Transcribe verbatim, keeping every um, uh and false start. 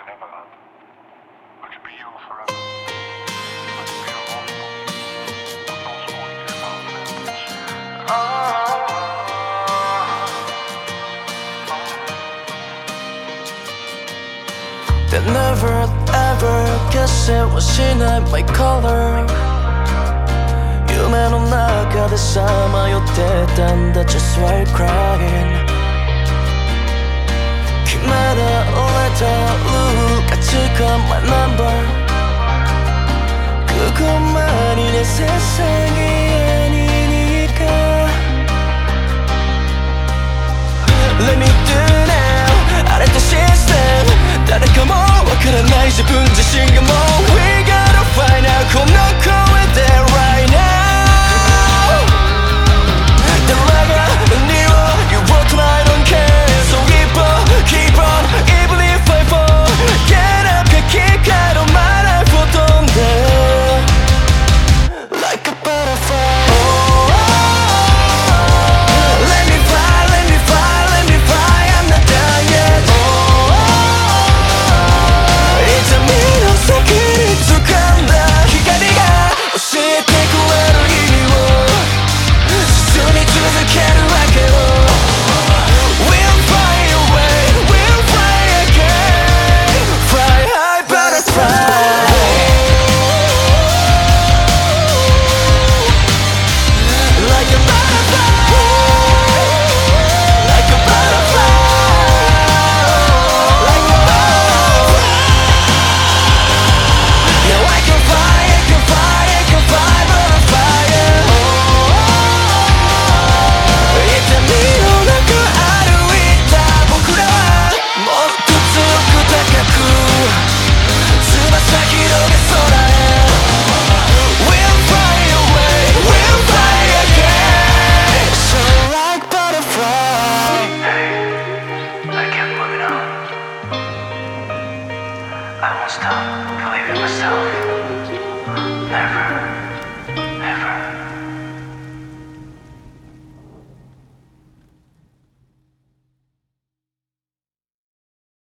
Neverland. Would you be young forever? Would you be a monster? But also want to get out They never ever guess it was in my color 夢の中でさまよってたんだ Just while crying 決められたルール価値観 My number 그것만이 내 세상이 아니니까 Let me do now 아랬던 시스템誰かもわからない自分自身がもう We gotta find out この声で right now 誰が何を言おうと I don't care So keep on, keep on Even if I fall Get up 書き換えろ My life を飛んで Like a butterfly oh, oh, oh. Let me fly, let me fly, let me fly I'm not done yet oh, oh, oh. いつ見の先に掴んだ光が教えてくれる意味を進み続けるわけを We'll fly away, we'll fly again Fly high, butterfly Like a butterfly Like a butterfly Like a butterfly Yeah, I can fly, I can fly, I can fly butterfly yeah. Oh, 痛みの中歩いた僕らはもっと強く高く翼広げ空へ We'll fly away, we'll fly again So like butterfly I kept moving on. I won't stop believing myself. Never.